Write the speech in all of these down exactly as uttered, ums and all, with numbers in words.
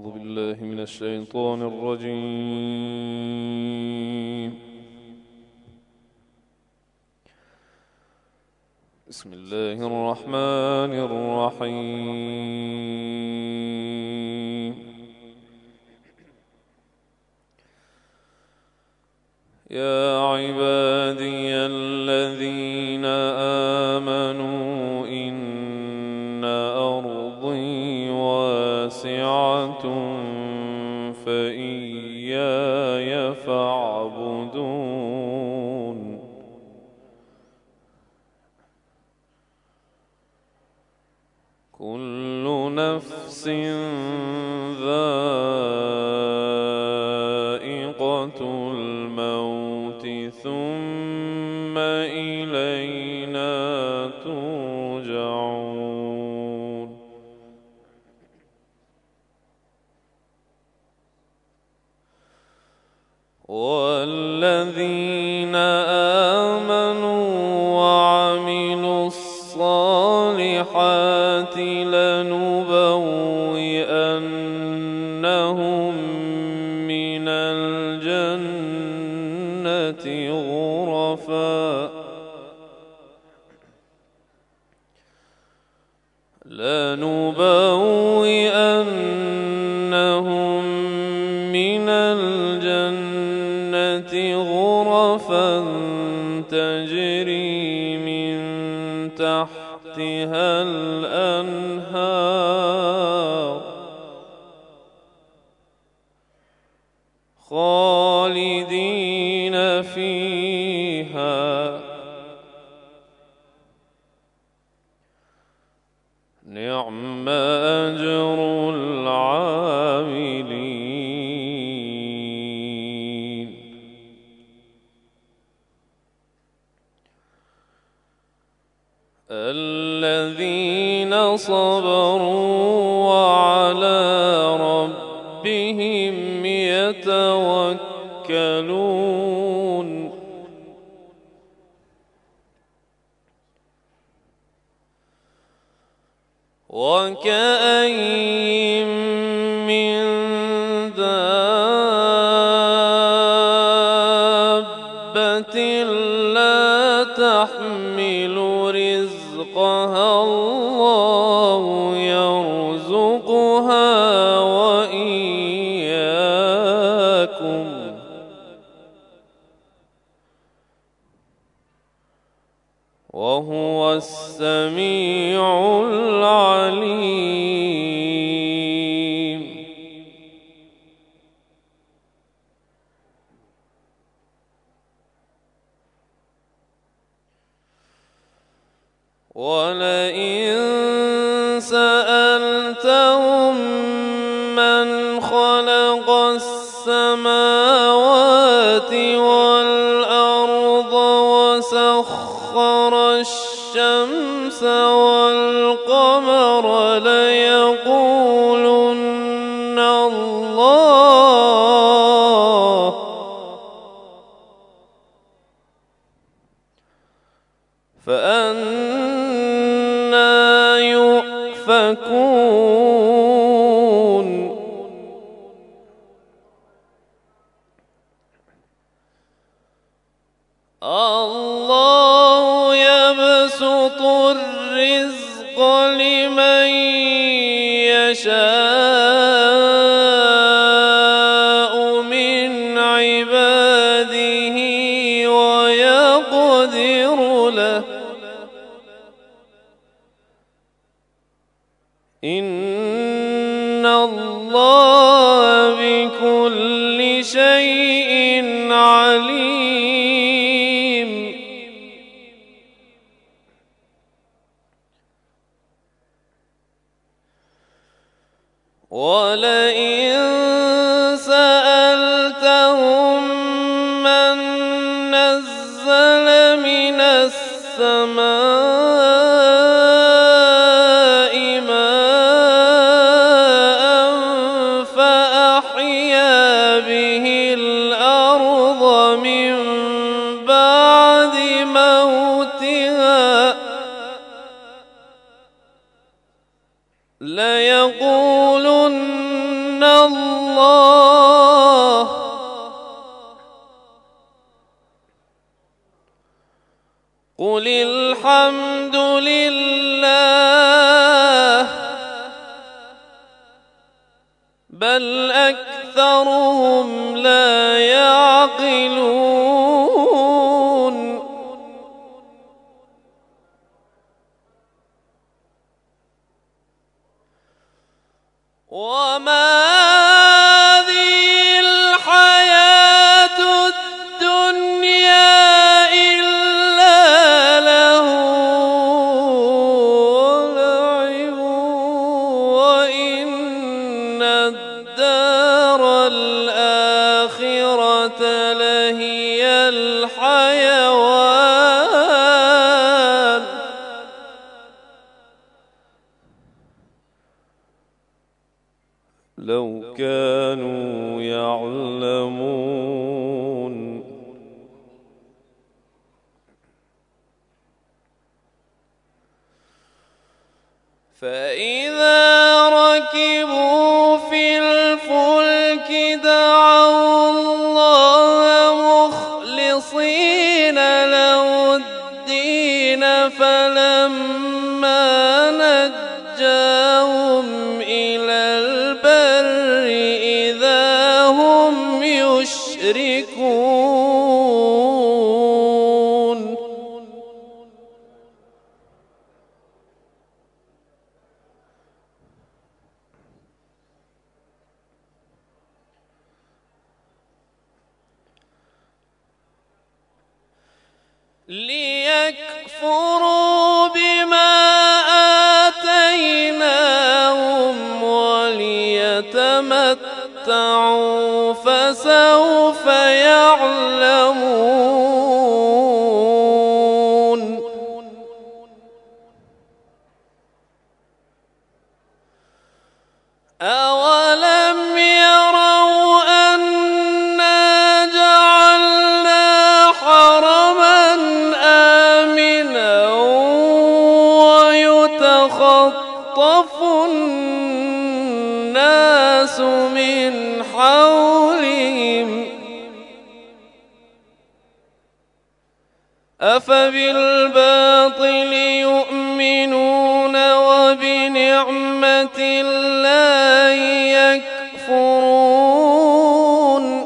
أعوذ بالله من الشيطان الرجيم. بسم الله الرحمن الرحيم. يا عبادي الذين آمنوا إن أرضي واسعة فإياي فاعبدون. كل نفس ذائقة الموت ثم إلينا ترجعون. والذين آمنوا وعملوا الصالحات لنبوئنهم من الجنة غرفا لنبوئنهم من الجنة غرفا تجري من تحتها الأنهار خالدين فيها. نعم أجر العاملين. الذين صبروا وعلى ربهم يتوكلون. وكأين من دابة لا تحمل رزقها الله يرزقها وإياكم. وهو السميع العليم. ولئن سألتهم من خلق السماوات والأرض وسخر الشمس والقمر ليقولن الله. فأنى يؤفكون. الله يبسط الرزق لمن يشاء من عباده ويقدر له. إن الله بكل شيء عليم. ولئن سألتهم من نزل من السماء ماء فأحيا به الأرض من بعد موتها ليقولن الله قل الحمد لله بل أكثرهم لا يعقلون وما هذه الحياة الدنيا إلا له ولعب وإن الدار الآخرة لهي الحيوان لو كانوا يعلمون فإذا ركبوا في الفلك دعوا الله مخلصين له الدين فلما نجاهم إلى البر إذا هم يشركون ليكفروا بما آتيناهم وليتمتعوا فسوف يعلمون أولم يروا أنا جعلنا حرما آمنا ويتخطف الناس من حولهم أفبالباطل يؤمنون وبنعمة الله يكفرون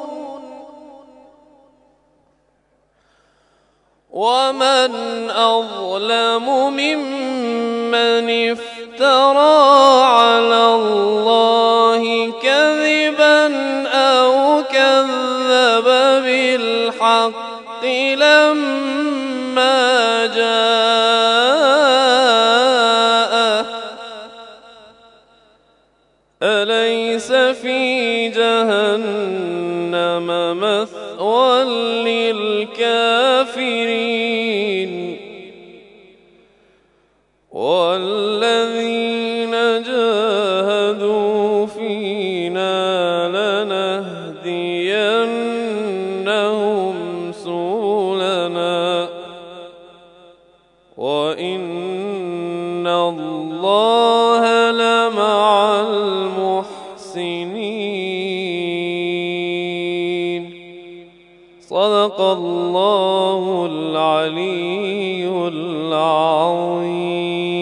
ومن أظلم ممن افترى على الله كذبا أو كذب بالحق لما جاءه أليس في جهنم مثوى للكافرين والذين جاهدوا فينا لنهدينهم سبلنا وإن الله لمع المحسنين صدق الله العلي العظيم.